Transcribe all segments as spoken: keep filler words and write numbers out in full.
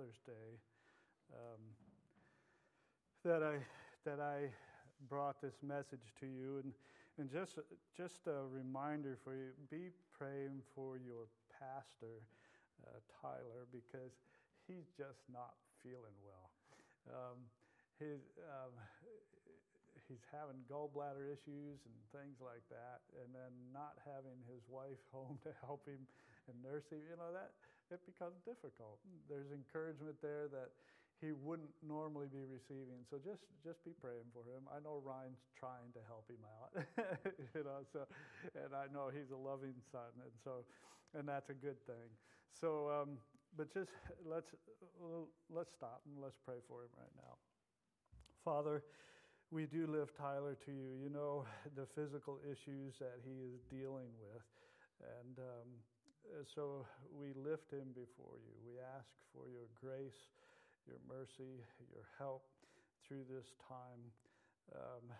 Father's Day, um, that I that I brought this message to you, and and just just a reminder for you: be praying for your pastor, uh, Tyler, because he's just not feeling well. Um, his um, he's having gallbladder issues and things like that, and then not having his wife home to help him and nurse him, you know, that it becomes difficult. There's encouragement there that he wouldn't normally be receiving. So just just be praying for him. I know Ryan's trying to help him out, you know. So, and I know he's a loving son, and so, and that's a good thing. So, um, but just let's let's stop and let's pray for him right now. Father, we do lift Tyler to you. You know the physical issues that he is dealing with, and um, so we lift him before you. We ask for your grace, your mercy, your help through this time. Um,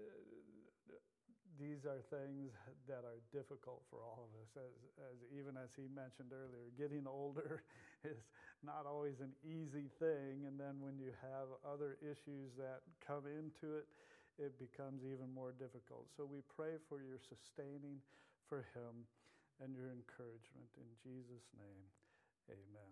these are things that are difficult for all of us, as, as even as he mentioned earlier, getting older is not always an easy thing, and then when you have other issues that come into it, it becomes even more difficult. So we pray for your sustaining for him and your encouragement. In Jesus' name, amen.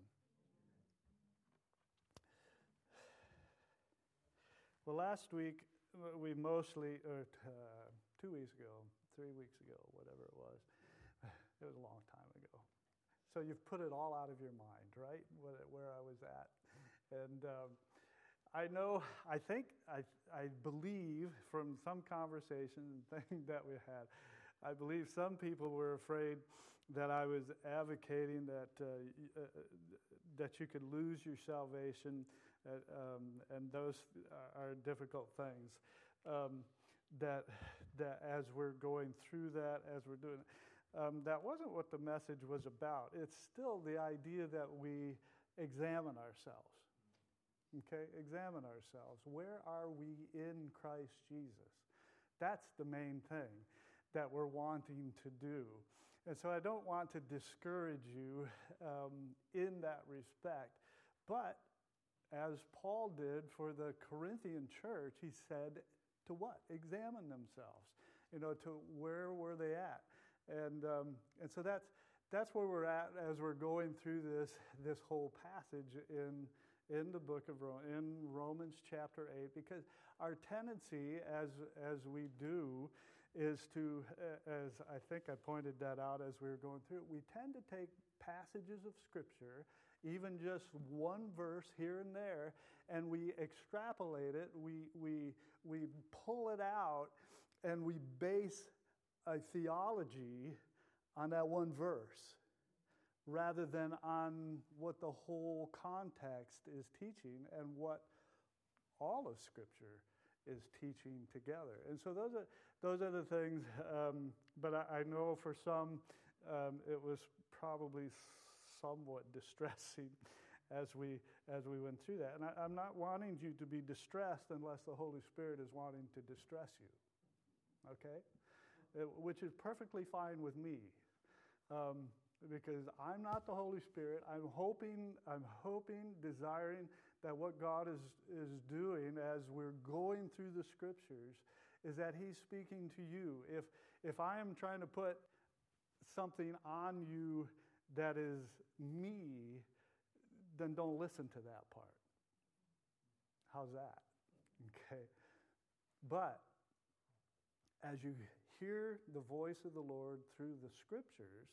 Well, last week, we mostly, or uh, two weeks ago, three weeks ago, whatever it was, it was a long time ago. So you've put it all out of your mind, right, where I was at. And um, I know, I think, I I believe from some conversations and things that we had, I believe some people were afraid that I was advocating that uh, uh, that you could lose your salvation, uh, um, and those are difficult things. Um, that that as we're going through that, as we're doing it, um, that wasn't what the message was about. It's still the idea that we examine ourselves. Okay, examine ourselves. Where are we in Christ Jesus? That's the main thing that we're wanting to do. And so I don't want to discourage you um, in that respect. But as Paul did for the Corinthian church, he said to what? Examine themselves. You know, to where were they at? And um, and so that's that's where we're at as we're going through this this whole passage in in the book of Rome, in Romans chapter eight, because our tendency as as we do is to, uh, as I think I pointed that out as we were going through it, we tend to take passages of Scripture, even just one verse here and there, and we extrapolate it, we we we pull it out, and we base a theology on that one verse, rather than on what the whole context is teaching and what all of Scripture is teaching together. And so those are those are the things, um, but I, I know for some um, it was probably somewhat distressing as we as we went through that. And I, I'm not wanting you to be distressed unless the Holy Spirit is wanting to distress you, okay? It, which is perfectly fine with me. Um, Because I'm not the Holy Spirit. I'm hoping, I'm hoping, desiring that what God is, is doing as we're going through the Scriptures is that He's speaking to you. If if I am trying to put something on you that is me, then don't listen to that part. How's that? Okay. But as you hear the voice of the Lord through the Scriptures,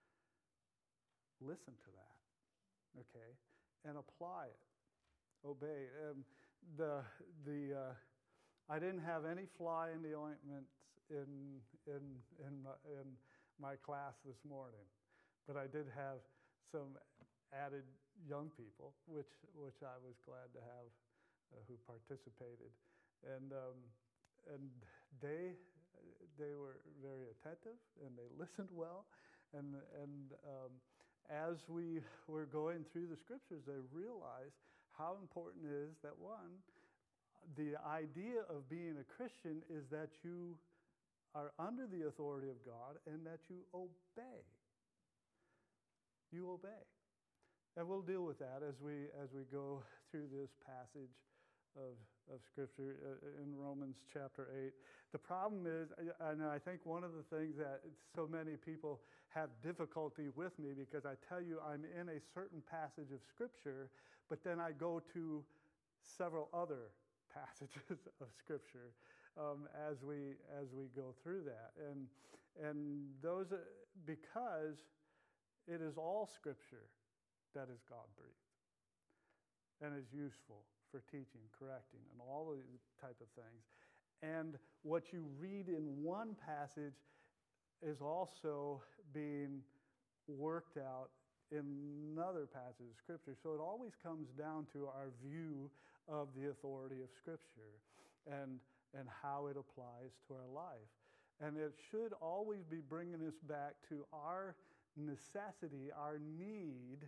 listen to that, okay, and apply it, obey. Um, the the uh, I didn't have any fly in the ointment in in in my, in my class this morning, but I did have some added young people, which which I was glad to have, uh, who participated, and um, and they they were very attentive and they listened well, and and. Um, As we were going through the Scriptures, they realized how important it is that, one, the idea of being a Christian is that you are under the authority of God and that you obey. You obey. And we'll deal with that as we as we go through this passage of, of Scripture uh, in Romans chapter eight. The problem is, and I think one of the things that so many people have difficulty with me, because I tell you I'm in a certain passage of Scripture, but then I go to several other passages of Scripture um, as we as we go through that, and and those uh, because it is all Scripture that is God-breathed and is useful for teaching, correcting, and all of these type of things. And what you read in one passage is also being worked out in another passage of Scripture. So it always comes down to our view of the authority of Scripture and, and how it applies to our life. And it should always be bringing us back to our necessity, our need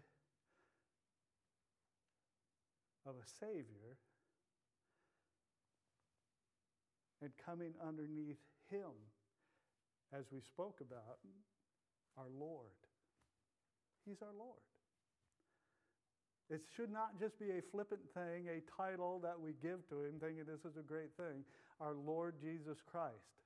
of a Savior, and coming underneath Him, as we spoke about, our Lord. He's our Lord. It should not just be a flippant thing, a title that we give to Him, thinking this is a great thing. Our Lord Jesus Christ.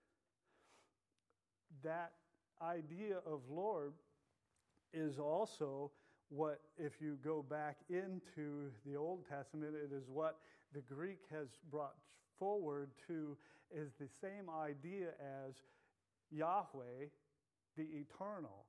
That idea of Lord is also what, if you go back into the Old Testament, it is what the Greek has brought forward to, is the same idea as Yahweh, the eternal.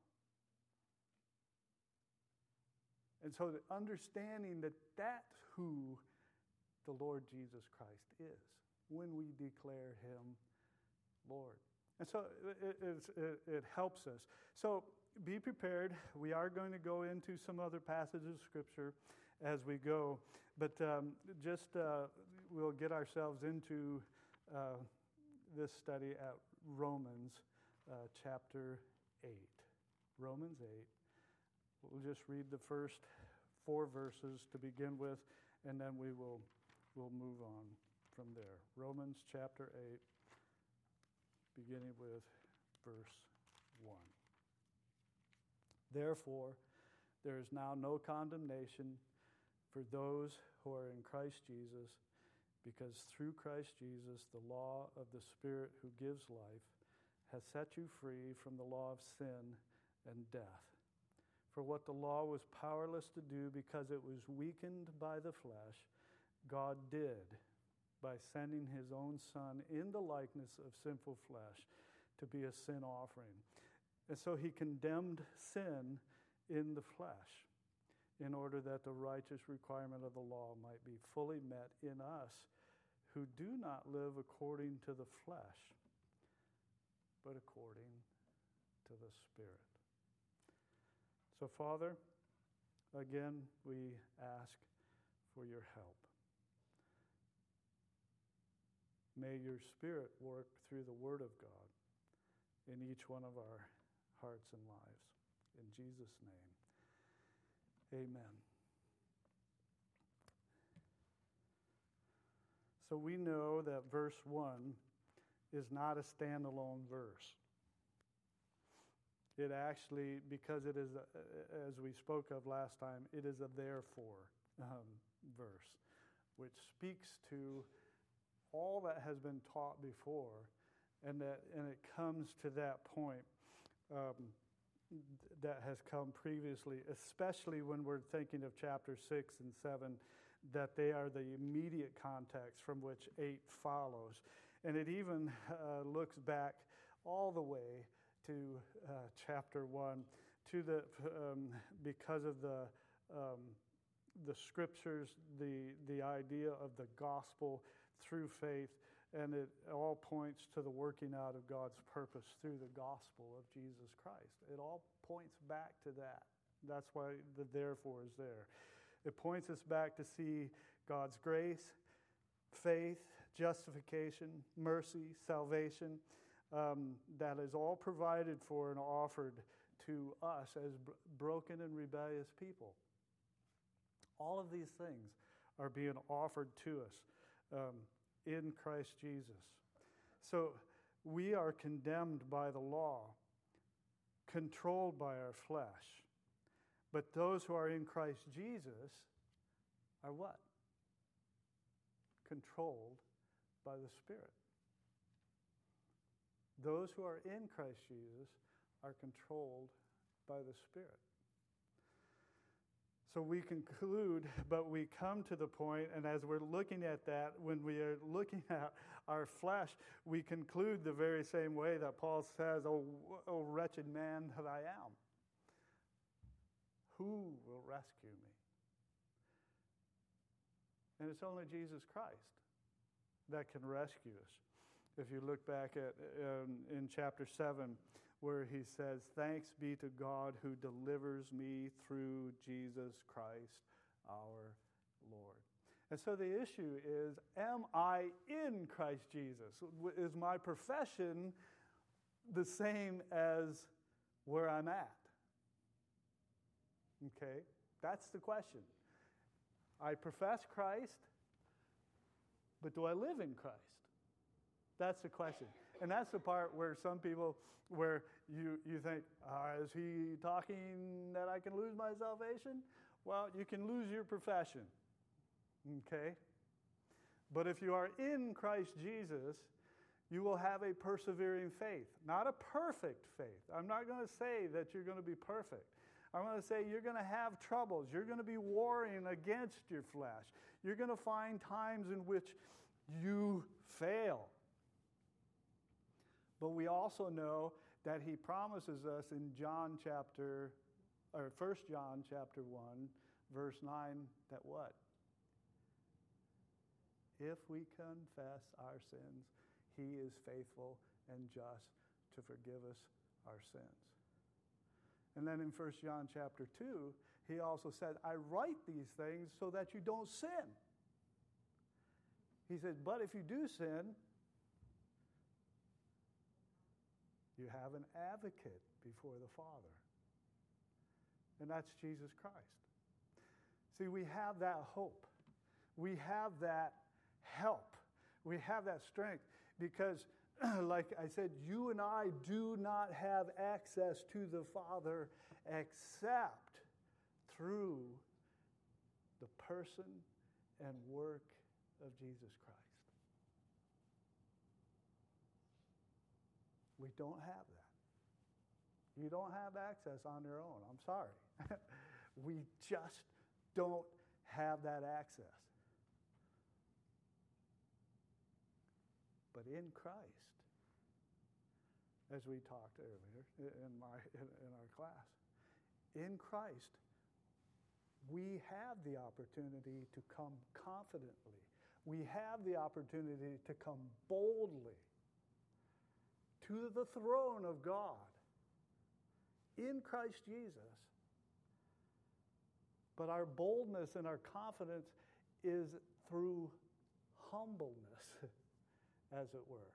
And so the understanding that that's who the Lord Jesus Christ is when we declare Him Lord. And so it, it, it helps us. So be prepared. We are going to go into some other passages of Scripture as we go. But um, just uh, we'll get ourselves into uh, this study at Romans uh, chapter eight. Romans eight. We'll just read the first four verses to begin with, and then we will we'll move on from there. Romans chapter eight, beginning with verse one. Therefore, there is now no condemnation for those who are in Christ Jesus, because through Christ Jesus, the law of the Spirit who gives life has set you free from the law of sin and death. For what the law was powerless to do because it was weakened by the flesh, God did by sending His own Son in the likeness of sinful flesh to be a sin offering. And so He condemned sin in the flesh in order that the righteous requirement of the law might be fully met in us who do not live according to the flesh, but according to the Spirit. So, Father, again, we ask for your help. May your Spirit work through the Word of God in each one of our hearts and lives. In Jesus' name, amen. So we know that verse one is not a standalone verse. It actually, because it is, a, as we spoke of last time, it is a therefore um, verse, which speaks to all that has been taught before, and that and it comes to that point um, that has come previously, especially when we're thinking of chapter six and seven, that they are the immediate context from which eight follows. And it even uh, looks back all the way to uh, chapter one, to the um, because of the um, the scriptures, the the idea of the gospel through faith, and it all points to the working out of God's purpose through the gospel of Jesus Christ. It all points back to that. That's why the therefore is there. It points us back to see God's grace, faith, justification, mercy, salvation, um, that is all provided for and offered to us as b- broken and rebellious people. All of these things are being offered to us um, in Christ Jesus. So we are condemned by the law, controlled by our flesh, But those who are in Christ Jesus are what? Controlled by the Spirit. Those who are in Christ Jesus are controlled by the Spirit. So we conclude, but we come to the point, and as we're looking at that, when we are looking at our flesh, we conclude the very same way that Paul says, oh, oh wretched man that I am. Who will rescue me? And it's only Jesus Christ that can rescue us. If you look back at um, in chapter seven, where he says, thanks be to God who delivers me through Jesus Christ our Lord. And so the issue is, am I in Christ Jesus? Is my profession the same as where I'm at? Okay, that's the question. I profess Christ, but do I live in Christ? That's the question. And that's the part where some people, where you, you think, uh, is he talking that I can lose my salvation? Well, you can lose your profession, okay? But if you are in Christ Jesus, you will have a persevering faith, not a perfect faith. I'm not going to say that you're going to be perfect. I'm going to say you're going to have troubles. You're going to be warring against your flesh. You're going to find times in which you fail. But we also know that he promises us in John chapter, or First John chapter one, verse nine, that what? If we confess our sins, he is faithful and just to forgive us our sins. And then in First John chapter two, he also said, I write these things so that you don't sin. He said, but if you do sin, you have an advocate before the Father. And that's Jesus Christ. See, we have that hope. We have that help. We have that strength because, like I said, you and I do not have access to the Father except through the person and work of Jesus Christ. We don't have that. You don't have access on your own. I'm sorry. We just don't have that access. But in Christ, as we talked earlier in, my, in, in our class, in Christ, we have the opportunity to come confidently. We have the opportunity to come boldly to the throne of God in Christ Jesus. But our boldness and our confidence is through humbleness, as it were,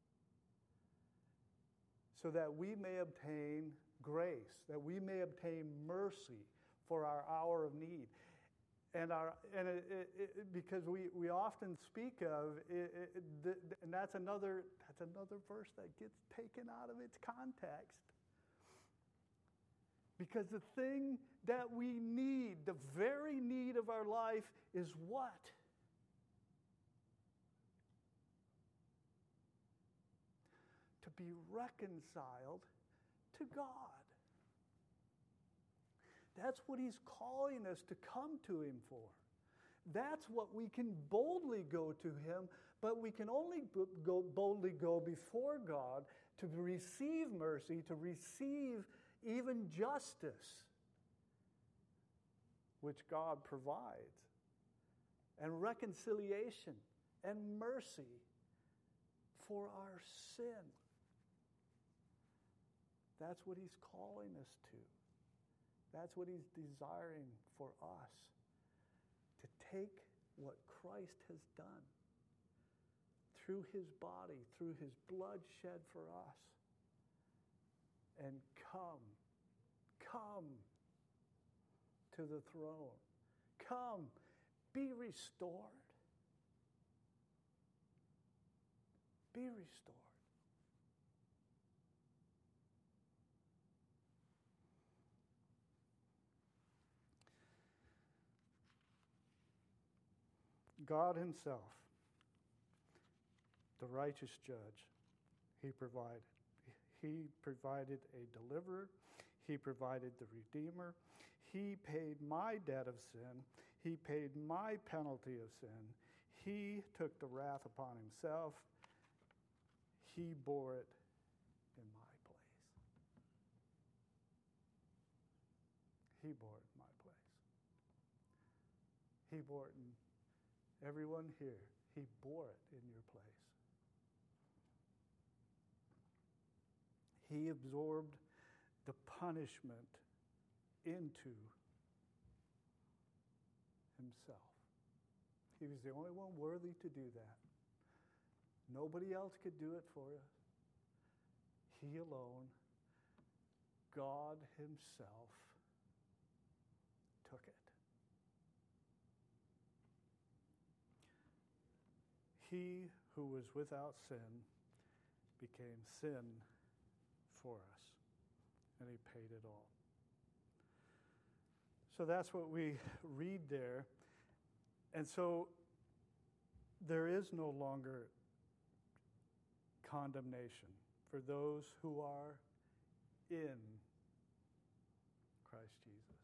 so that we may obtain grace, that we may obtain mercy for our hour of need. And our and it, it, it, because we, we often speak of it, it, the, and that's another that's another verse that gets taken out of its context. Because the thing that we need, the very need of our life, is what? To be reconciled to God. That's what he's calling us to come to him for. That's what we can boldly go to him, but we can only go boldly go before God to receive mercy, to receive even justice, which God provides, and reconciliation and mercy for our sin. That's what he's calling us to. That's what he's desiring for us, to take what Christ has done through his body, through his blood shed for us, and come, come to the throne. Come, be restored. Be restored. God himself, the righteous judge, he provided. He provided a deliverer. He provided the Redeemer. He paid my debt of sin. He paid my penalty of sin. He took the wrath upon himself. He bore it in my place. He bore it in my place. He bore it in everyone here. He bore it in your place. He absorbed the punishment into himself. He was the only one worthy to do that. Nobody else could do it for us. He alone, God himself, took it. He who was without sin became sin for us, and he paid it all. So that's what we read there. And so there is no longer condemnation for those who are in Christ Jesus.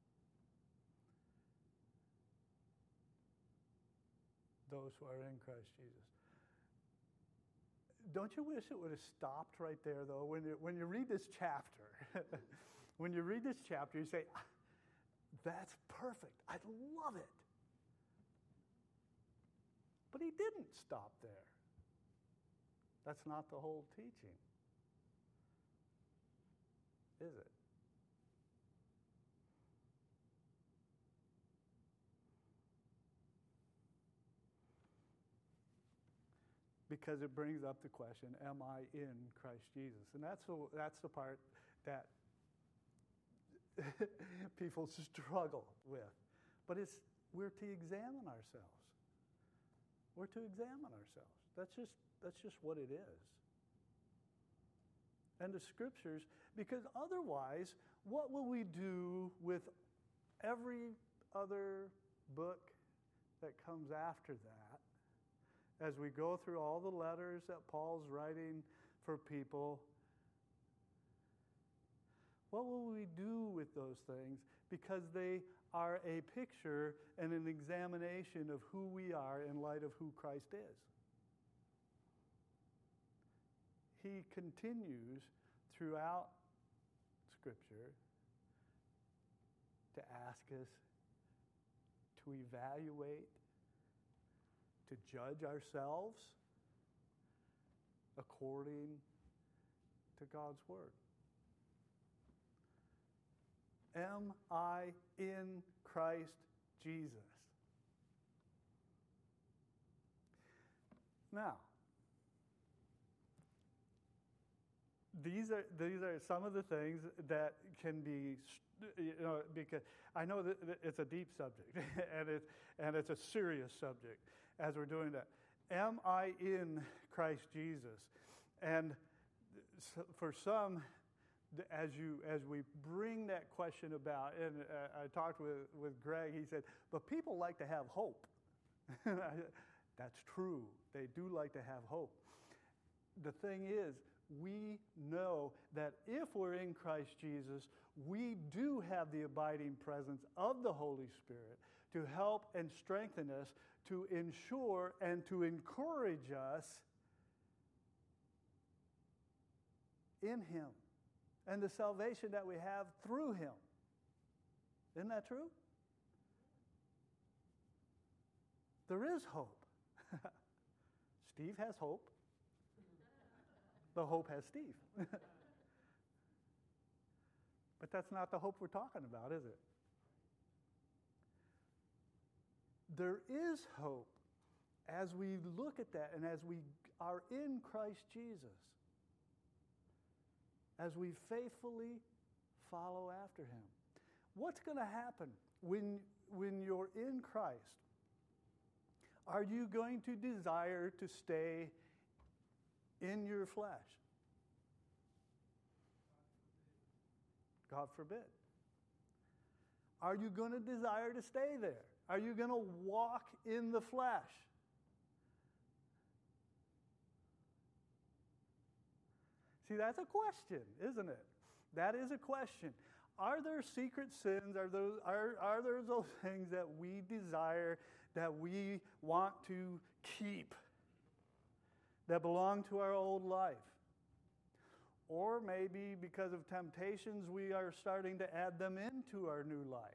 Those who are in Christ Jesus. Don't you wish it would have stopped right there, though? When you, when you read this chapter, when you read this chapter, you say, that's perfect. I love it. But he didn't stop there. That's not the whole teaching, is it? Because it brings up the question, am I in Christ Jesus? And that's the, that's the part that people struggle with. But it's we're to examine ourselves. We're to examine ourselves. That's just that's just what it is. And the scriptures, because otherwise, what will we do with every other book that comes after that? As we go through all the letters that Paul's writing for people, what will we do with those things? Because they are a picture and an examination of who we are in light of who Christ is. He continues throughout Scripture to ask us to evaluate, to judge ourselves according to God's Word. Am I in Christ Jesus? Now, these are these are some of the things that can be, you know, because I know that it's a deep subject and it's and it's a serious subject as we're doing that. Am I in Christ Jesus? And for some, as you as we bring that question about, and uh, I talked with, with Greg, he said, but people like to have hope. That's true. They do like to have hope. The thing is, we know that if we're in Christ Jesus, we do have the abiding presence of the Holy Spirit to help and strengthen us, to ensure and to encourage us in Him and the salvation that we have through Him. Isn't that true? There is hope. Steve has hope. The hope has Steve. But that's not the hope we're talking about, is it? There is hope as we look at that and as we are in Christ Jesus, as we faithfully follow after Him. What's going to happen when, when you're in Christ? Are you going to desire to stay in your flesh? God forbid. Are you going to desire to stay there? Are you going to walk in the flesh? See, that's a question, isn't it? That is a question. Are there secret sins? Are, those, are, are there those things that we desire, that we want to keep, that belong to our old life? Or maybe because of temptations, we are starting to add them into our new life.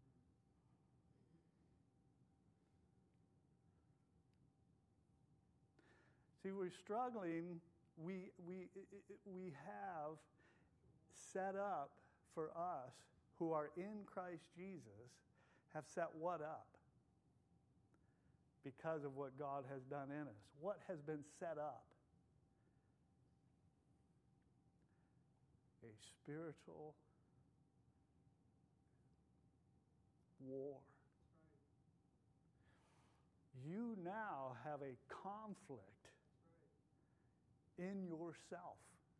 See, we're struggling. We, we, we have set up for us who are in Christ Jesus, have set what up? Because of what God has done in us. What has been set up? A spiritual war. You now have a conflict in yourself.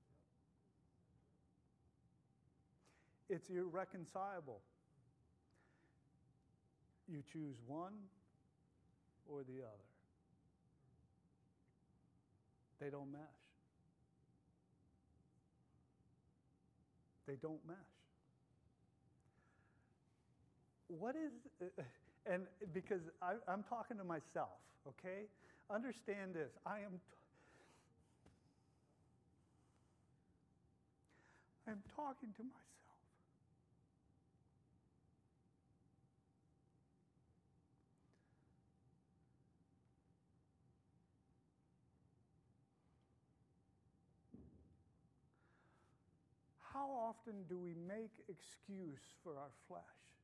It's irreconcilable. You choose one or the other. They don't mesh. They don't mesh. What is, uh, and because I, I'm talking to myself, okay? Understand this. I am, t- I'm talking to myself. How often do we make excuse for our flesh?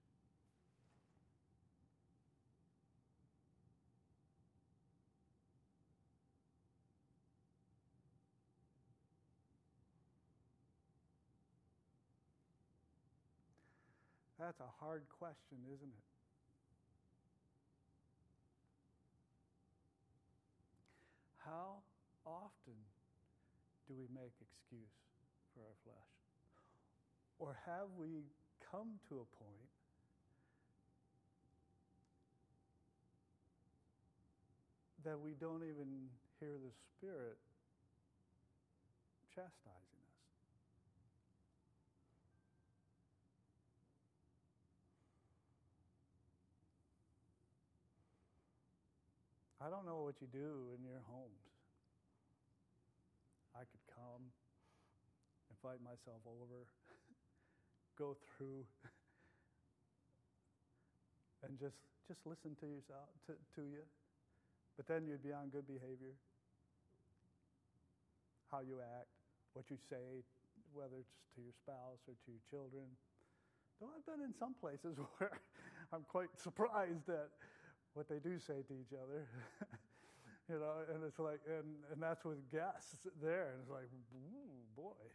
That's a hard question, isn't it? How often do we make excuse for our flesh? Or have we come to a point that we don't even hear the Spirit chastising us? I don't know what you do in your homes. I could come, invite myself over, go through, and just just listen to yourself to, to you. But then you'd be on good behavior. How you act, what you say, whether it's to your spouse or to your children. Though I've been in some places where I'm quite surprised at what they do say to each other. You know, and it's like, and, and that's with guests there, and it's like, ooh, boy.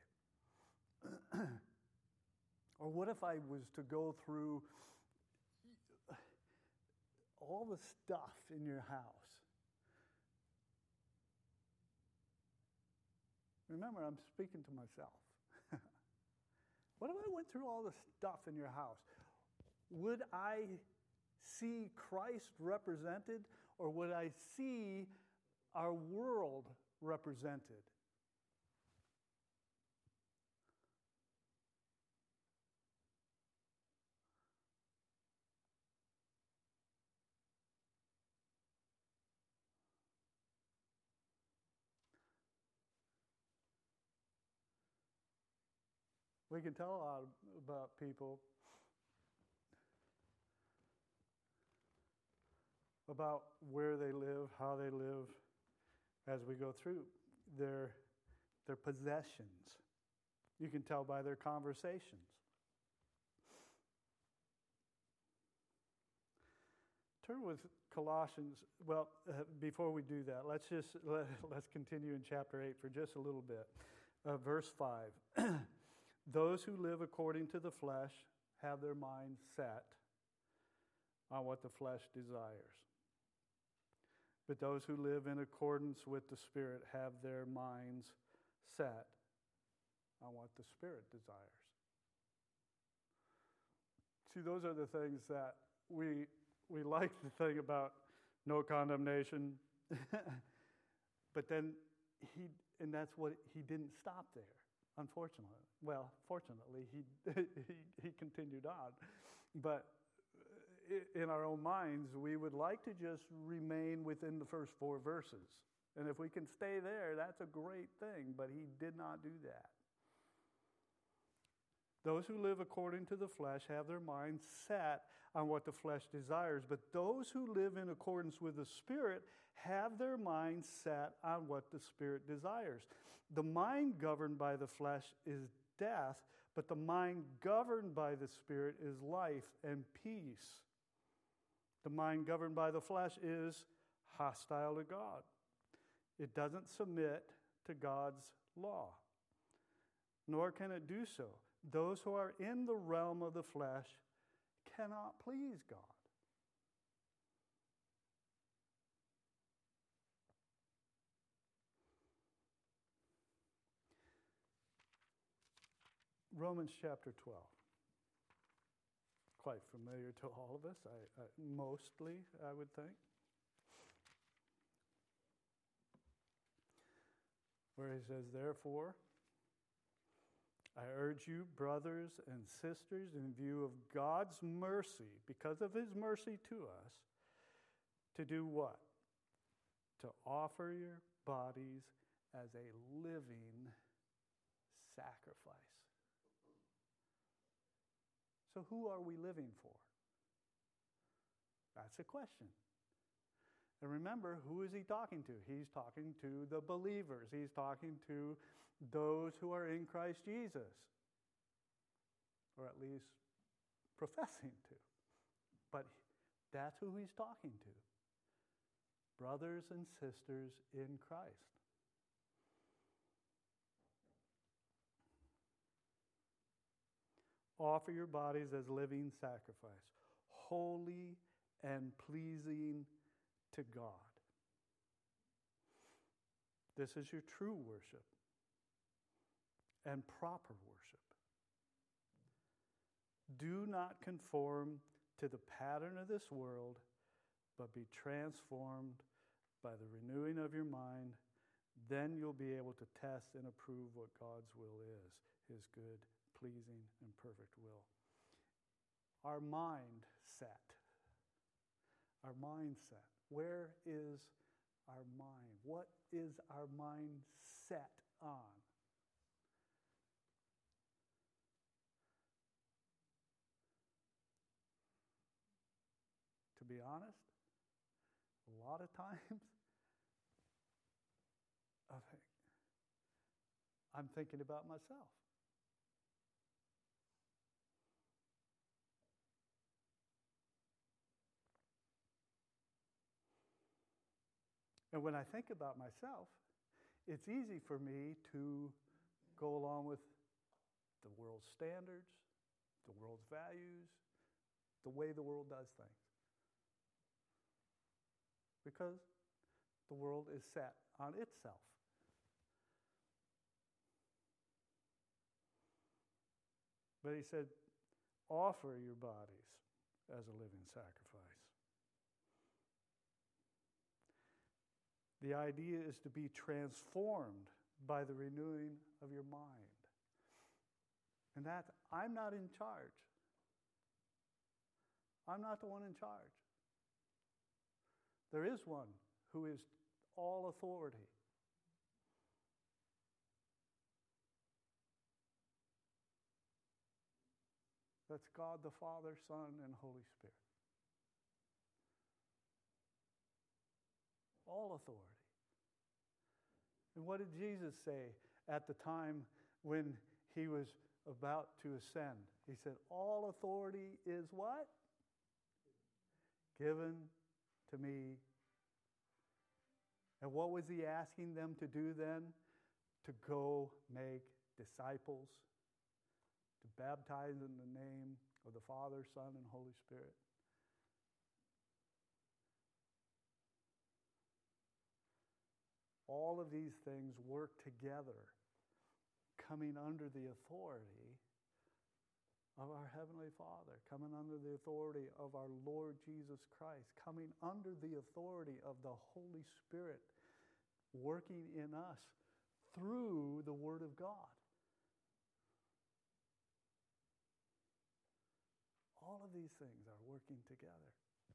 Or what if I was to go through all the stuff in your house? Remember, I'm speaking to myself. What if I went through all the stuff in your house? Would I see Christ represented, or would I see our world represented? We can tell a lot about people, about where they live, how they live, as we go through their, their possessions. You can tell by their conversations. Turn with Colossians. Well, uh, before we do that, let's just let, let's continue in chapter eight for just a little bit. Uh, verse five. Those who live according to the flesh have their minds set on what the flesh desires. But those who live in accordance with the Spirit have their minds set on what the Spirit desires. See, those are the things that we we like the thing about no condemnation, but then he, and that's what, he didn't stop there, unfortunately. Well, fortunately, he, he, he continued on. But in our own minds, we would like to just remain within the first four verses. And if we can stay there, that's a great thing, but he did not do that. Those who live according to the flesh have their minds set on what the flesh desires, but those who live in accordance with the Spirit have their minds set on what the Spirit desires. The mind governed by the flesh is death, but the mind governed by the Spirit is life and peace. The mind governed by the flesh is hostile to God. It doesn't submit to God's law, nor can it do so. Those who are in the realm of the flesh cannot please God. Romans chapter twelve. Quite familiar to all of us, I, I, mostly, I would think. Where he says, therefore, I urge you, brothers and sisters, in view of God's mercy, because of his mercy to us, to do what? To offer your bodies as a living sacrifice. So who are we living for? That's a question. And remember, who is he talking to? He's talking to the believers. He's talking to those who are in Christ Jesus, or at least professing to. But that's who he's talking to. Brothers and sisters in Christ. Offer your bodies as living sacrifice, holy and pleasing to God. This is your true worship and proper worship. Do not conform to the pattern of this world, but be transformed by the renewing of your mind. Then you'll be able to test and approve what God's will is, his good, pleasing, and perfect will. Our mind set. Our mindset. Where is our mind? What is our mind set on? To be honest, a lot of times I think I'm thinking about myself. And when I think about myself, it's easy for me to go along with the world's standards, the world's values, the way the world does things. Because the world is set on itself. But he said, offer your bodies as a living sacrifice. The idea is to be transformed by the renewing of your mind. And that, I'm not in charge. I'm not the one in charge. There is one who is all authority. That's God the Father, Son, and Holy Spirit. All authority. And what did Jesus say at the time when he was about to ascend? He said, all authority is what? Given to me. And what was he asking them to do then? To go make disciples, to baptize in the name of the Father, Son, and Holy Spirit. All of these things work together, coming under the authority of our Heavenly Father, coming under the authority of our Lord Jesus Christ, coming under the authority of the Holy Spirit working in us through the Word of God. All of these things are working together.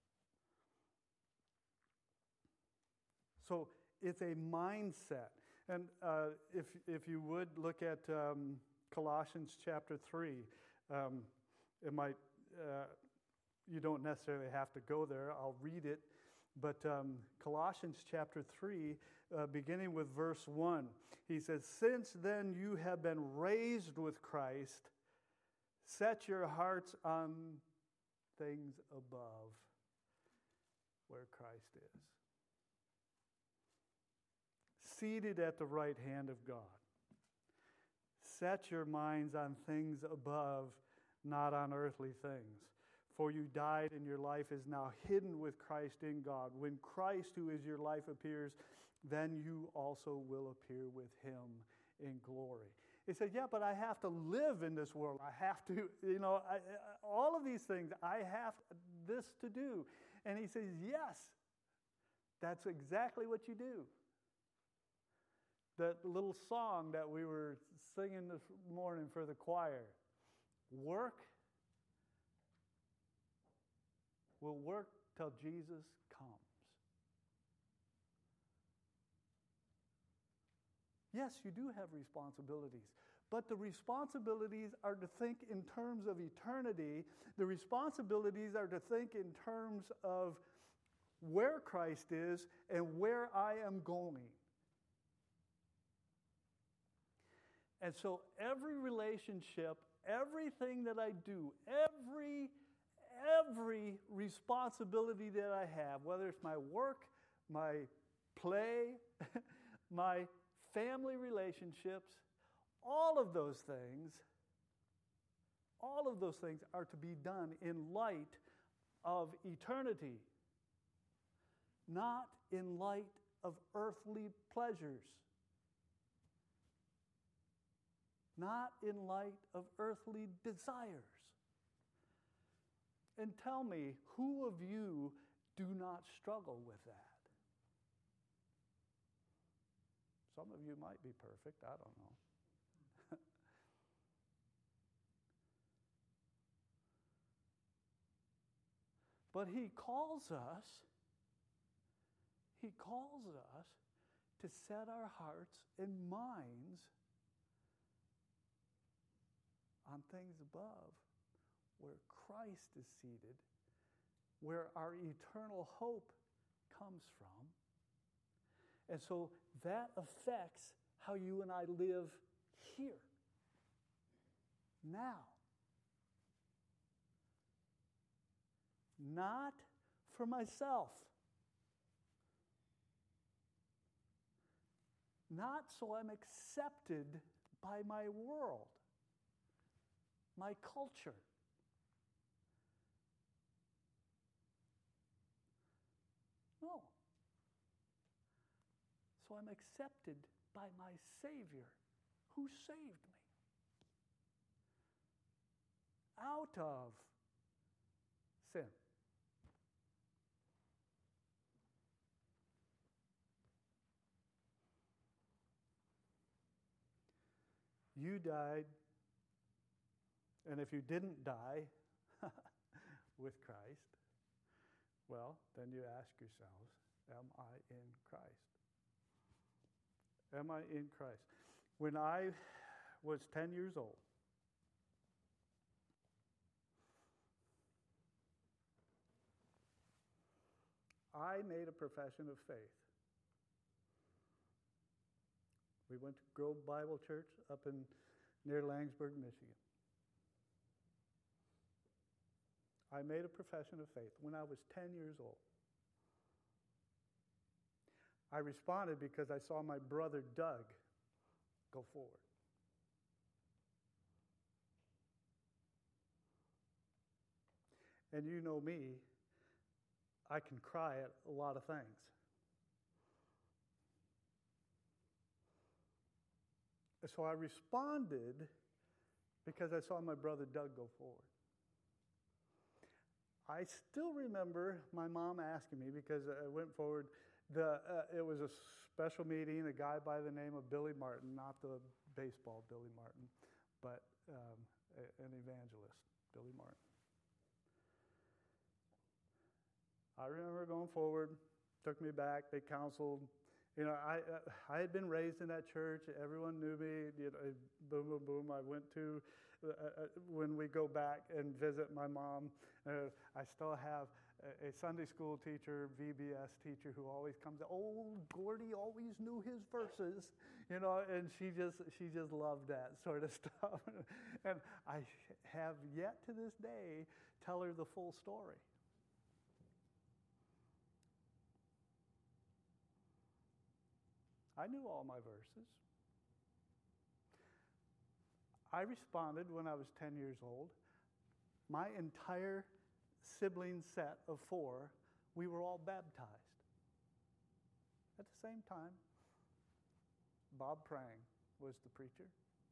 So it's a mindset. And uh, if, if you would look at um, Colossians chapter three, um, it might, uh, you don't necessarily have to go there. I'll read it. But um, Colossians chapter three, uh, beginning with verse one, he says, "Since then you have been raised with Christ, set your hearts on things above where Christ is, seated at the right hand of God. Set your minds on things above, not on earthly things. For you died, and your life is now hidden with Christ in God. When Christ, who is your life, appears, then you also will appear with him in glory." He said, yeah, but I have to live in this world. I have to, you know, I, all of these things, I have this to do. And he says, yes, that's exactly what you do. That little song that we were singing this morning for the choir, work will work till Jesus comes. Yes, you do have responsibilities, but the responsibilities are to think in terms of eternity. The responsibilities are to think in terms of where Christ is and where I am going. And so every relationship, everything that I do, every every responsibility that I have, whether it's my work, my play, my family relationships, all of those things, all of those things are to be done in light of eternity, not in light of earthly pleasures, not in light of earthly desires. And tell me, who of you do not struggle with that? Some of you might be perfect, I don't know. But he calls us, he calls us to set our hearts and minds on things above, where Christ is seated, where our eternal hope comes from. And so that affects how you and I live here, now. Not for myself. Not so I'm accepted by my world, my culture. No. So I'm accepted by my Savior, who saved me out of sin. You died, and if you didn't die with Christ, well, then you ask yourselves, am I in Christ? Am I in Christ? When I was ten years old, I made a profession of faith. We went to Grove Bible Church up in near Langsburg, Michigan. I made a profession of faith when I was ten years old. I responded because I saw my brother Doug go forward. And you know me, I can cry at a lot of things. So I responded because I saw my brother Doug go forward. I still remember my mom asking me, because I went forward, the, uh, it was a special meeting, a guy by the name of Billy Martin, not the baseball Billy Martin, but um, a, an evangelist, Billy Martin. I remember going forward, took me back, they counseled. You know, I I had been raised in that church. Everyone knew me. You know, boom, boom, boom. I went to, uh, when we go back and visit my mom, uh, I still have a, a Sunday school teacher, V B S teacher, who always comes, oh, Gordy always knew his verses, you know, and she just, she just loved that sort of stuff. And I have yet to this day tell her the full story. I knew all my verses. I responded when I was ten years old. My entire sibling set of four, we were all baptized. At the same time, Bob Prang was the preacher.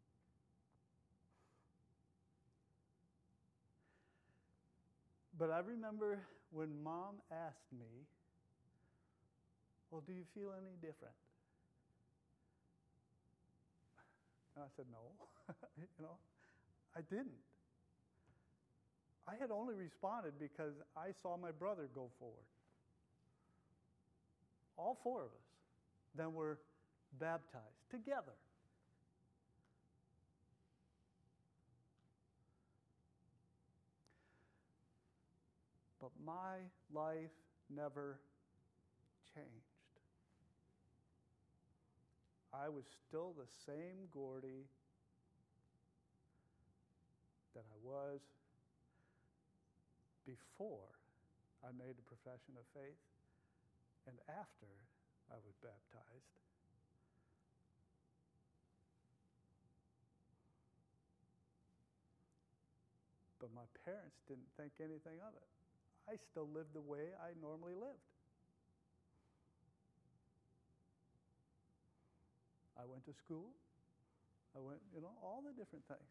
But I remember when Mom asked me, well, do you feel any different? And I said, no. You know, I didn't. I had only responded because I saw my brother go forward. All four of us then were baptized together. But my life never changed. I was still the same Gordy that I was before I made the profession of faith and after I was baptized. But my parents didn't think anything of it. I still lived the way I normally lived. I went to school. I went, you know, all the different things.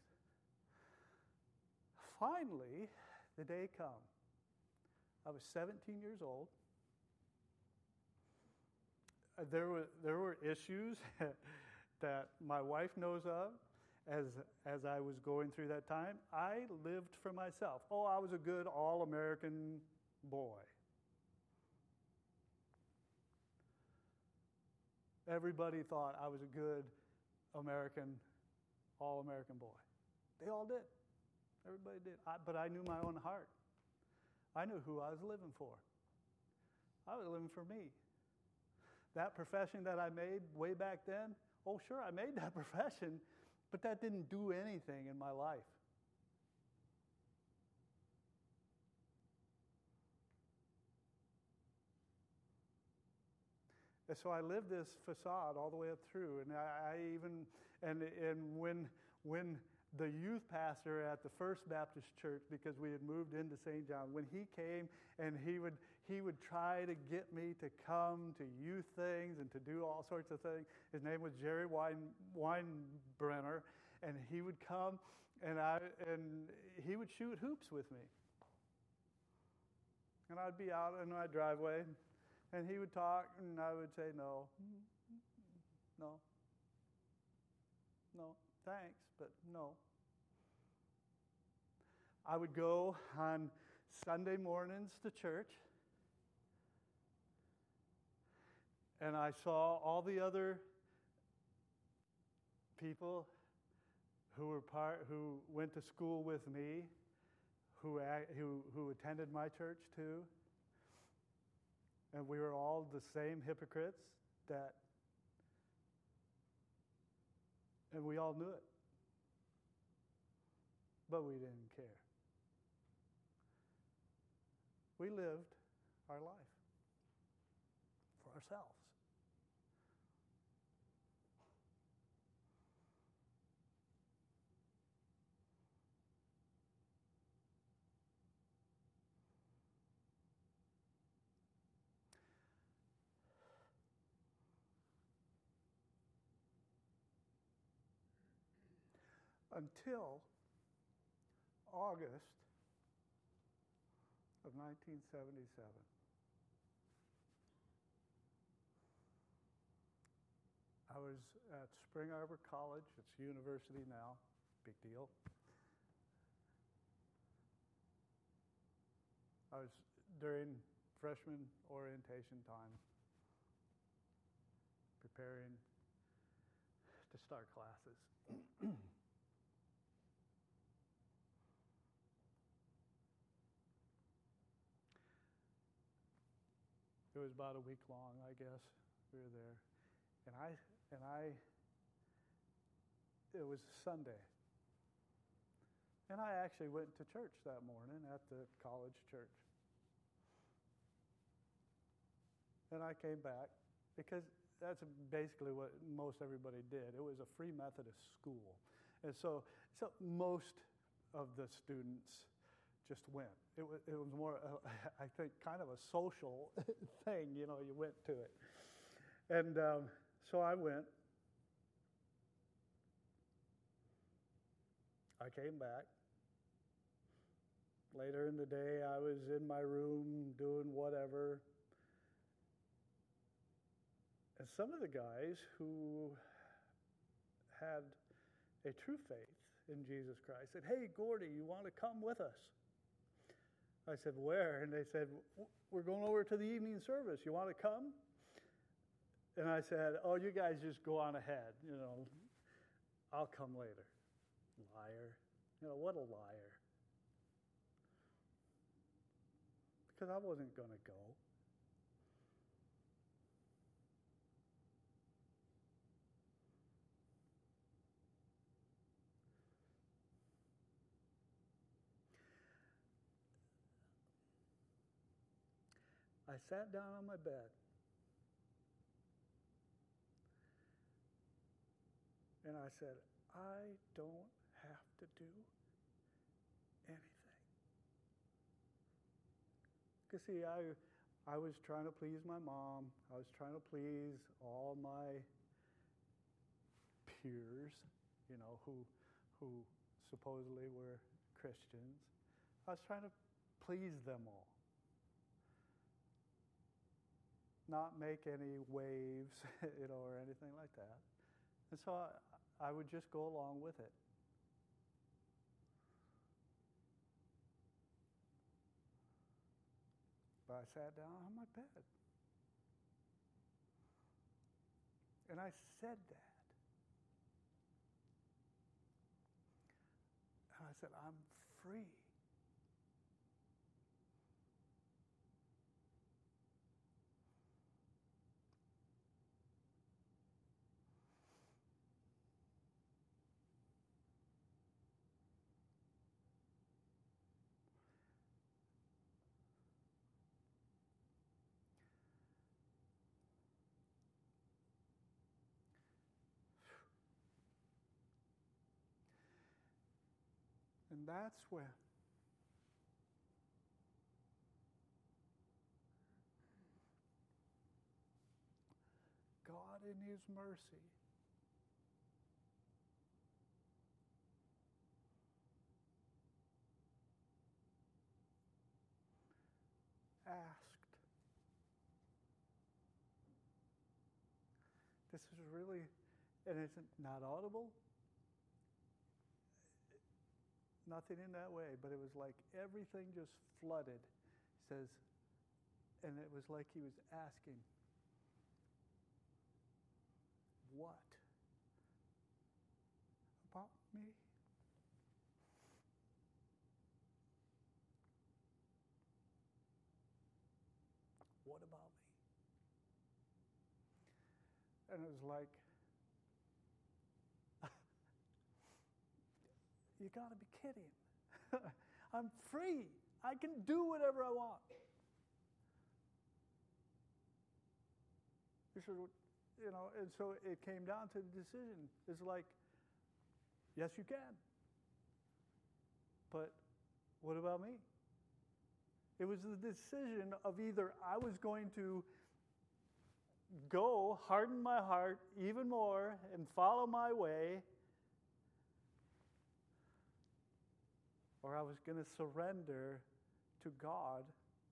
Finally, the day come. I was seventeen years old. Uh, There were, there were issues that my wife knows of as, as I was going through that time. I lived for myself. Oh, I was a good all-American boy. Everybody thought I was a good American, all-American boy. They all did. Everybody did. I, but I knew my own heart. I knew who I was living for. I was living for me. That profession that I made way back then, oh, sure, I made that profession, but that didn't do anything in my life. And so I lived this facade all the way up through, and I, I even, and and when when the youth pastor at the First Baptist Church, because we had moved into Saint John, when he came and he would he would try to get me to come to youth things and to do all sorts of things. His name was Jerry Wein, Weinbrenner, and he would come and I and he would shoot hoops with me, and I'd be out in my driveway. And he would talk, and I would say, no, no, no, thanks, but no. I would go on Sunday mornings to church, and I saw all the other people who were part, who went to school with me, who who who attended my church too. And we were all the same hypocrites that, and we all knew it. But we didn't care. We lived our life for ourselves. Until August of nineteen seventy-seven. I was at Spring Arbor College. It's a university now. Big deal. I was during freshman orientation time preparing to start classes. It was about a week long, I guess. We were there. And I, and I, it was Sunday. And I actually went to church that morning at the college church. And I came back because that's basically what most everybody did. It was a free Methodist school. And so, so most of the students just went. It was, it was more, uh, I think, kind of a social thing, you know, you went to it. And um, so I went. I came back. Later in the day, I was in my room doing whatever. And some of the guys who had a true faith in Jesus Christ said, "Hey, Gordy, you want to come with us?" I said, "Where?" And they said, "We're going over to the evening service. You want to come?" And I said, "Oh, you guys just go on ahead. You know, I'll come later." Liar. You know, what a liar. Because I wasn't going to go. I sat down on my bed. And I said, I don't have to do anything. Because see, I, I was trying to please my mom. I was trying to please all my peers, you know, who, who supposedly were Christians. I was trying to please them all. Not make any waves, you know, or anything like that. And so I, I would just go along with it. But I sat down on my bed. And I said that. And I said, I'm free. And that's when God in His mercy asked. This is really, and it's not audible, nothing in that way, but it was like everything just flooded. He says, and it was like He was asking, what about me? What about me? And it was like, you got to be kidding. I'm free. I can do whatever I want. This is what, you know, and so it came down to the decision. It's like, yes, you can. But what about me? It was the decision of either I was going to go, harden my heart even more, and follow my way, or I was going to surrender to God.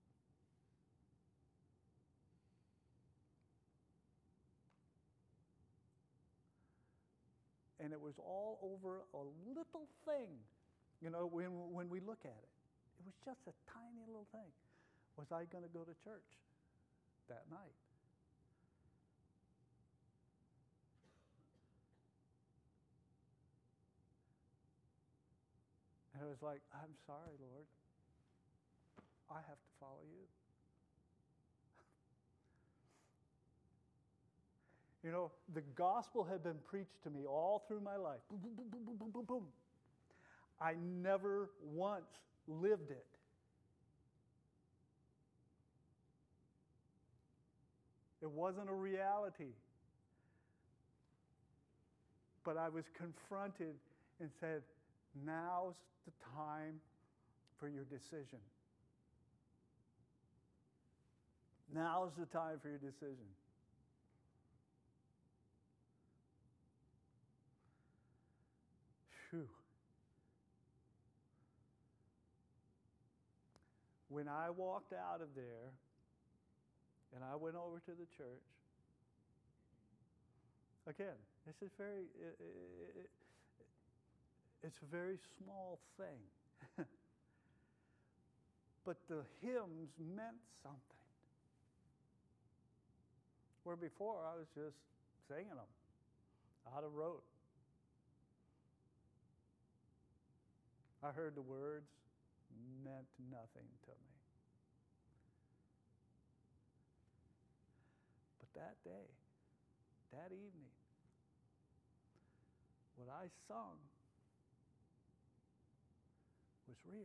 And it was all over a little thing. You know, when, when we look at it, it was just a tiny little thing. Was I going to go to church that night? And it was like, I'm sorry, Lord. I have to follow you. You know, the gospel had been preached to me all through my life. Boom, boom, boom, boom, boom, boom, boom, boom. I never once lived it. It wasn't a reality. But I was confronted and said, now's the time for your decision. Now's the time for your decision. Phew. When I walked out of there and I went over to the church, again, this is very, it, it, it's a very small thing. But the hymns meant something. Where before I was just singing them out of rote. I heard the words, meant nothing to me. But that day, that evening, what I sung was real.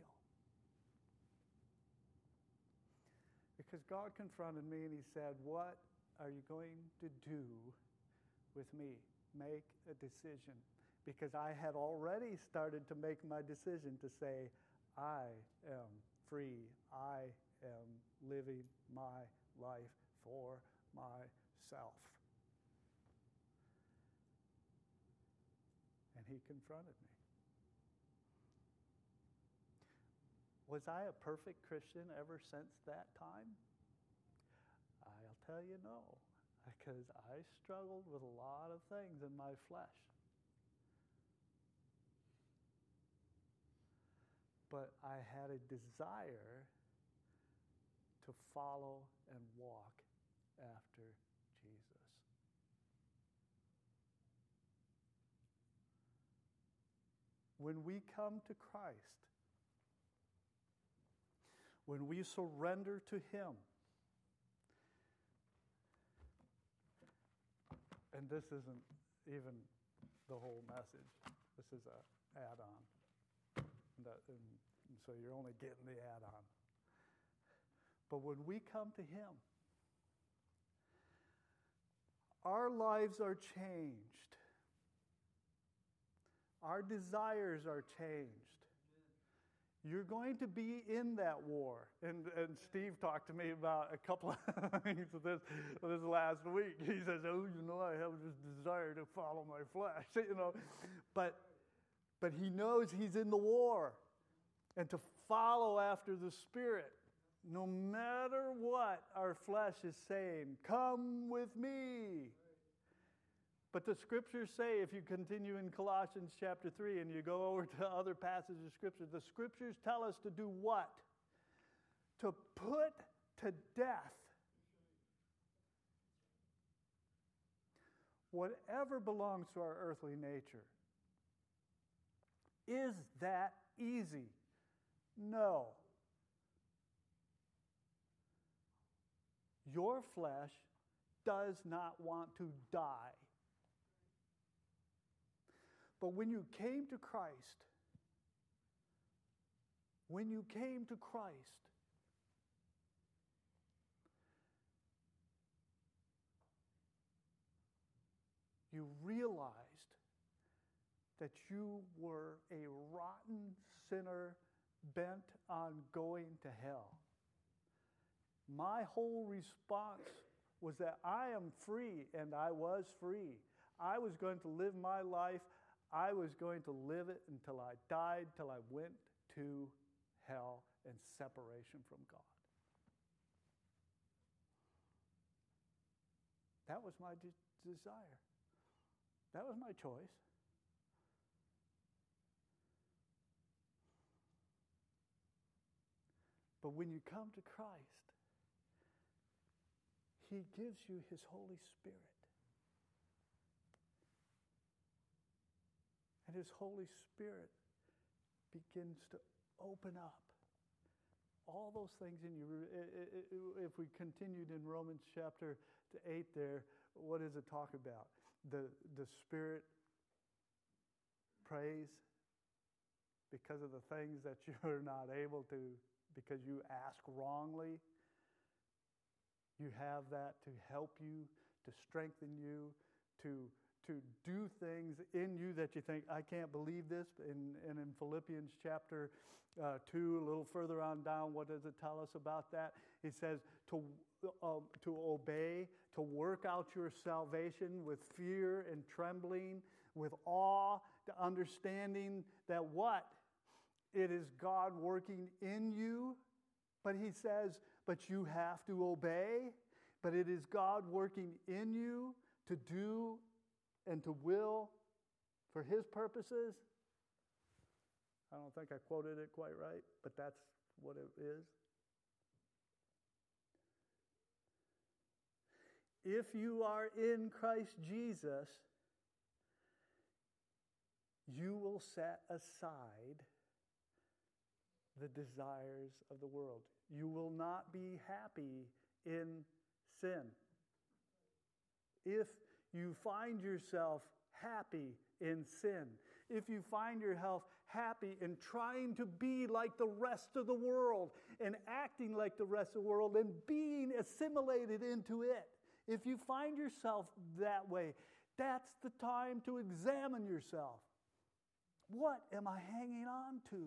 Because God confronted me and he said, what are you going to do with me? Make a decision. Because I had already started to make my decision to say, I am free. I am living my life for myself. And he confronted me. Was I a perfect Christian ever since that time? I'll tell you no, because I struggled with a lot of things in my flesh. But I had a desire to follow and walk after Jesus. When we come to Christ, when we surrender to him, and this isn't even the whole message, this is an add-on. That, and, and so you're only getting the add-on. But when we come to him, our lives are changed. Our desires are changed. You're going to be in that war. And, and Steve talked to me about a couple of things of this, of this last week. He says, oh, you know, I have this desire to follow my flesh, you know. But But he knows he's in the war, and to follow after the Spirit, no matter what our flesh is saying, come with me. But the scriptures say, if you continue in Colossians chapter three and you go over to other passages of scripture, the scriptures tell us to do what? To put to death whatever belongs to our earthly nature. Is that easy? No. Your flesh does not want to die. But when you came to Christ, when you came to Christ, you realized that you were a rotten sinner bent on going to hell. My whole response was that I am free, and I was free. I was going to live my life. I was going to live it until I died, till I went to hell and separation from God. That was my de- desire. That was my choice. But when you come to Christ, He gives you His Holy Spirit. And His Holy Spirit begins to open up all those things in you. If we continued in Romans chapter eight there, what does it talk about? The, the Spirit prays because of the things that you're not able to, because you ask wrongly. You have that to help you, to strengthen you, to to do things in you that you think, I can't believe this. And, and in Philippians chapter uh, two, a little further on down, what does it tell us about that? It says to, uh, to obey, to work out your salvation with fear and trembling, with awe, to understanding that what? It is God working in you. But he says, but you have to obey. But it is God working in you to do and to will for His purposes. I don't think I quoted it quite right, but that's what it is. If you are in Christ Jesus, you will set aside the desires of the world. You will not be happy in sin. If you find yourself happy in sin, if you find yourself happy in trying to be like the rest of the world and acting like the rest of the world and being assimilated into it, if you find yourself that way, that's the time to examine yourself. What am I hanging on to?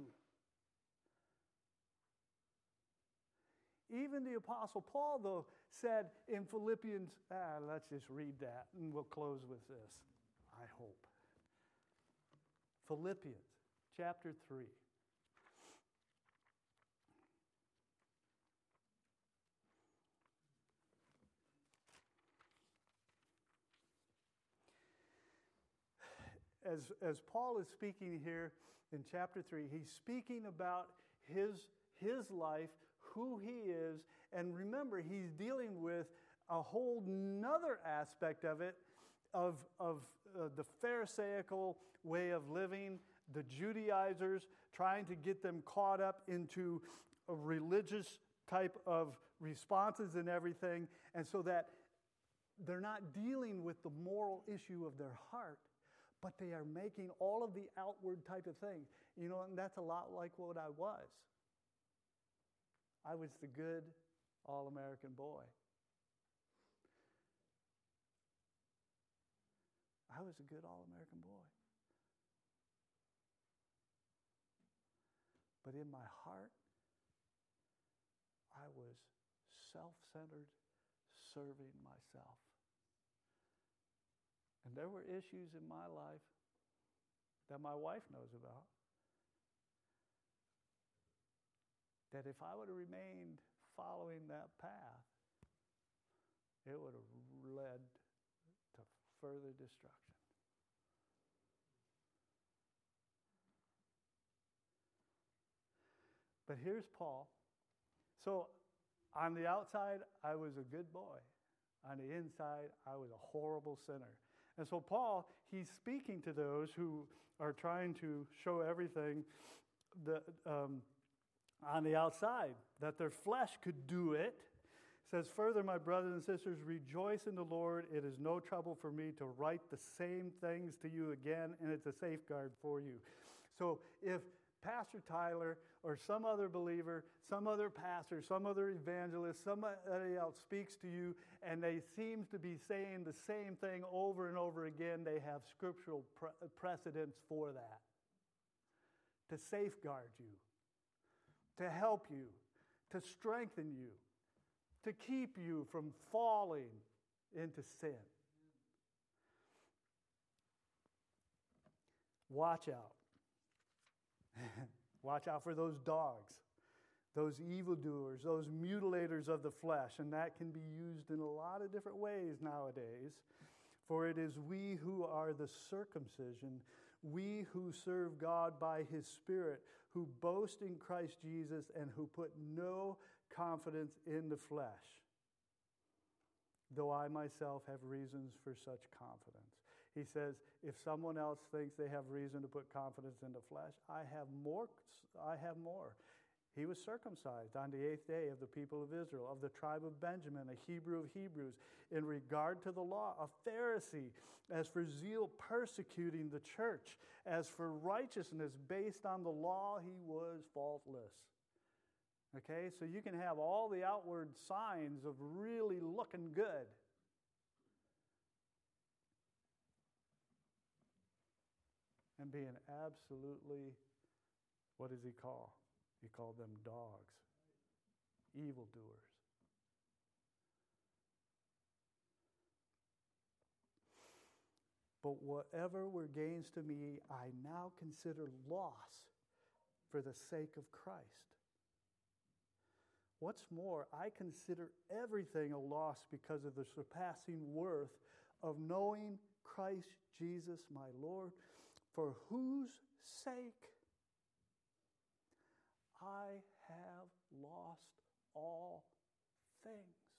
Even the Apostle Paul, though, said in Philippians, ah, let's just read that and we'll close with this, I hope. Philippians chapter three. As, as Paul is speaking here in chapter three, he's speaking about his, his life, who he is, and remember, he's dealing with a whole nother aspect of it, of, of uh, the Pharisaical way of living, the Judaizers, trying to get them caught up into a religious type of responses and everything, and so that they're not dealing with the moral issue of their heart, but they are making all of the outward type of things. You know, and that's a lot like what I was. I was the good all-American boy. I was a good all-American boy. But in my heart, I was self-centered, serving myself. And there were issues in my life that my wife knows about, that if I would have remained following that path, it would have led to further destruction. But here's Paul. So on the outside, I was a good boy. On the inside, I was a horrible sinner. And so Paul, he's speaking to those who are trying to show everything that, um, on the outside, that their flesh could do it. It says, further, my brothers and sisters, rejoice in the Lord. It is no trouble for me to write the same things to you again, and it's a safeguard for you. So if Pastor Tyler or some other believer, some other pastor, some other evangelist, somebody else speaks to you and they seem to be saying the same thing over and over again, they have scriptural pre- precedence for that. To safeguard you, to help you, to strengthen you, to keep you from falling into sin. Watch out. Watch out for those dogs, those evildoers, those mutilators of the flesh. And that can be used in a lot of different ways nowadays. For it is we who are the circumcision, we who serve God by his Spirit, who boast in Christ Jesus and who put no confidence in the flesh, though I myself have reasons for such confidence. He says, if someone else thinks they have reason to put confidence in the flesh, I have more. I have more. He was circumcised on the eighth day of the people of Israel, of the tribe of Benjamin, a Hebrew of Hebrews, in regard to the law, a Pharisee, as for zeal persecuting the church, as for righteousness based on the law, he was faultless. Okay, so you can have all the outward signs of really looking good. And being absolutely, what does he call? He called them dogs, evildoers. But whatever were gains to me, I now consider loss for the sake of Christ. What's more, I consider everything a loss because of the surpassing worth of knowing Christ Jesus my Lord, for whose sake I have lost all things.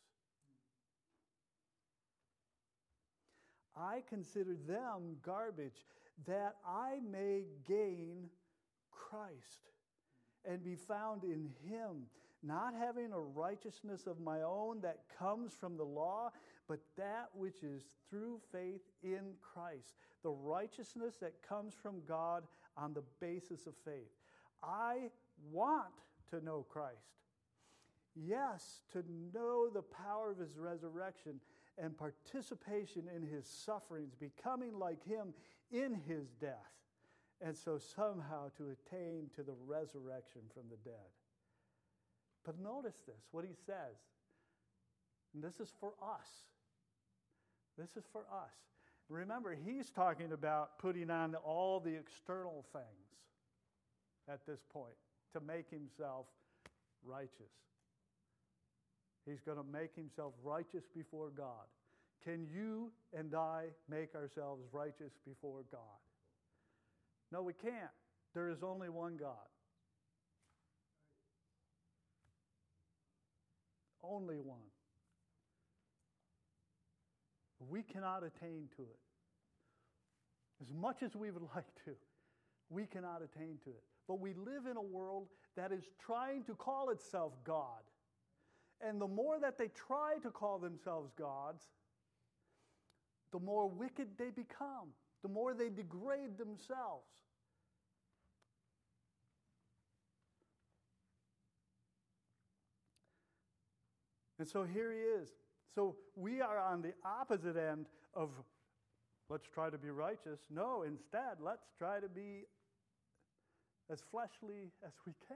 I consider them garbage, that I may gain Christ and be found in him, not having a righteousness of my own that comes from the law, but that which is through faith in Christ, the righteousness that comes from God on the basis of faith. I want to know Christ. Yes, to know the power of his resurrection and participation in his sufferings, becoming like him in his death, and so somehow to attain to the resurrection from the dead. But notice this, what he says. And this is for us. This is for us. Remember, he's talking about putting on all the external things at this point to make himself righteous. He's going to make himself righteous before God. Can you and I make ourselves righteous before God? No, we can't. There is only one God. Only one. We cannot attain to it. As much as we would like to, we cannot attain to it. But we live in a world that is trying to call itself God. And the more that they try to call themselves gods, the more wicked they become, the more they degrade themselves. And so here he is. So we are on the opposite end of let's try to be righteous. No, instead, let's try to be as fleshly as we can,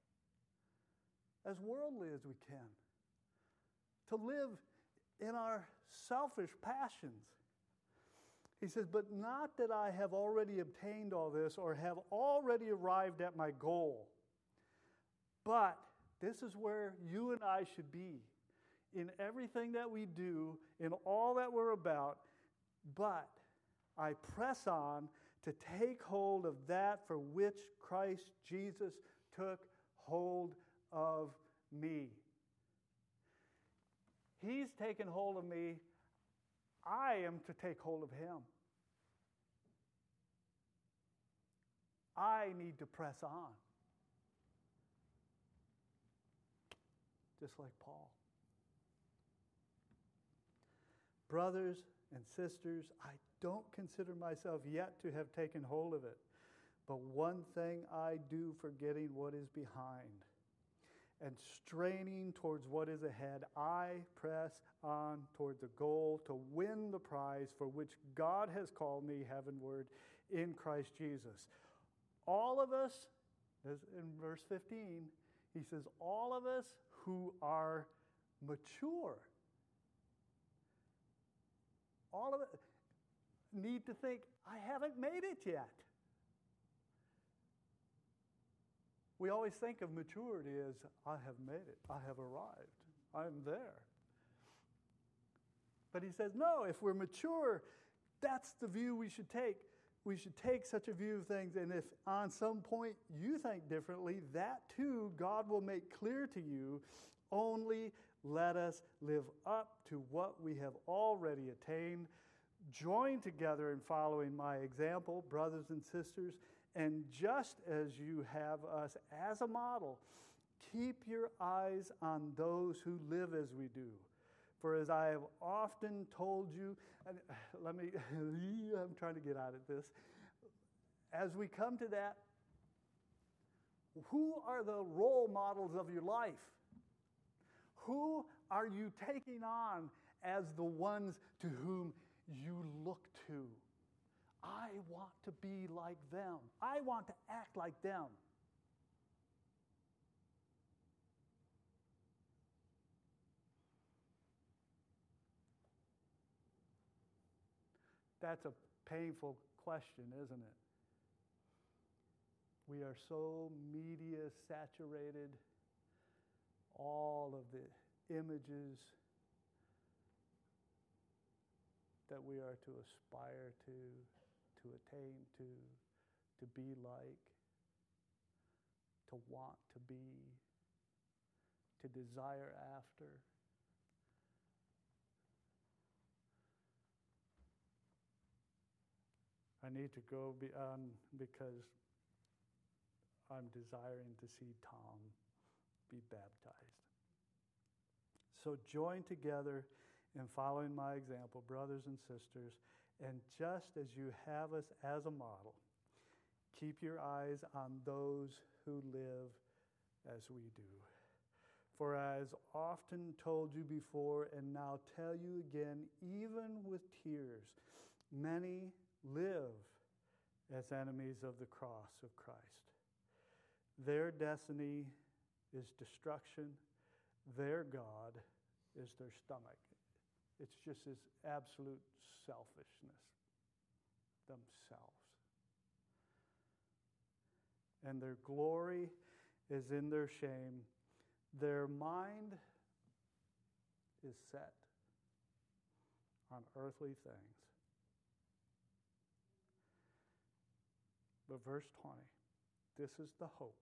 as worldly as we can, to live in our selfish passions. He says, but not that I have already obtained all this or have already arrived at my goal, but this is where you and I should be in everything that we do, in all that we're about, but I press on to take hold of that for which Christ Jesus took hold of me. He's taken hold of me. I am to take hold of him. I need to press on. Just like Paul. Brothers and sisters, I don't consider myself yet to have taken hold of it. But one thing I do, forgetting what is behind and straining towards what is ahead, I press on toward the goal to win the prize for which God has called me heavenward in Christ Jesus. All of us, as in verse fifteen, he says, all of us who are mature, all of it need to think, I haven't made it yet. We always think of maturity as, I have made it, I have arrived, I'm there. But he says, no, if we're mature, that's the view we should take. We should take such a view of things, and if on some point you think differently, that too God will make clear to you. Only let us live up to what we have already attained. Join together in following my example, brothers and sisters, and just as you have us as a model, keep your eyes on those who live as we do. For as I have often told you, and let me, I'm trying to get out of this. As we come to that, who are the role models of your life? Who are you taking on as the ones to whom you look to? I want to be like them. I want to act like them. That's a painful question, isn't it? We are so media saturated, all of the images that we are to aspire to, to attain to, to be like, to want to be, to desire after. I need to go beyond because I'm desiring to see Tom be baptized. So join together in following my example, brothers and sisters, and just as you have us as a model, keep your eyes on those who live as we do. For as often told you before, and now tell you again, even with tears, many live as enemies of the cross of Christ. Their destiny is destruction. Their God is their stomach. It's just this absolute selfishness, themselves. And their glory is in their shame. Their mind is set on earthly things. But verse twenty, this is the hope.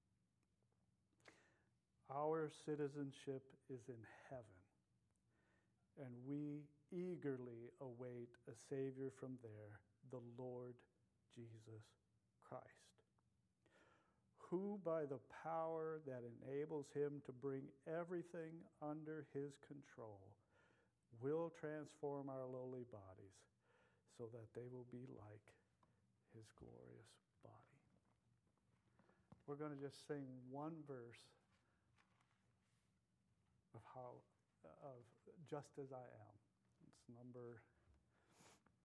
Our citizenship is in heaven, and we eagerly await a Savior from there, the Lord Jesus Christ, who by the power that enables him to bring everything under his control will transform our lowly bodies so that they will be like his glorious body. We're going to just sing one verse of how of just as I am. It's number